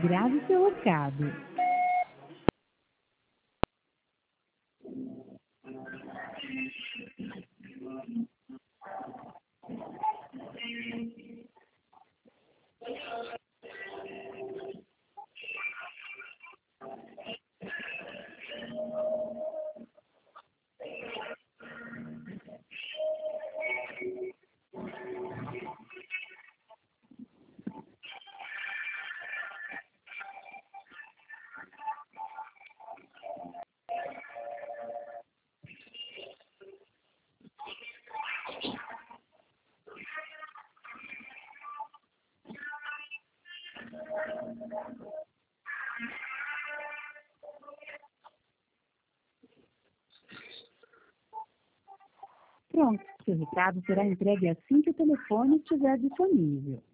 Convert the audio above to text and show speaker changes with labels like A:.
A: Grave seu recado. Pronto, seu recado será entregue assim que o telefone estiver disponível.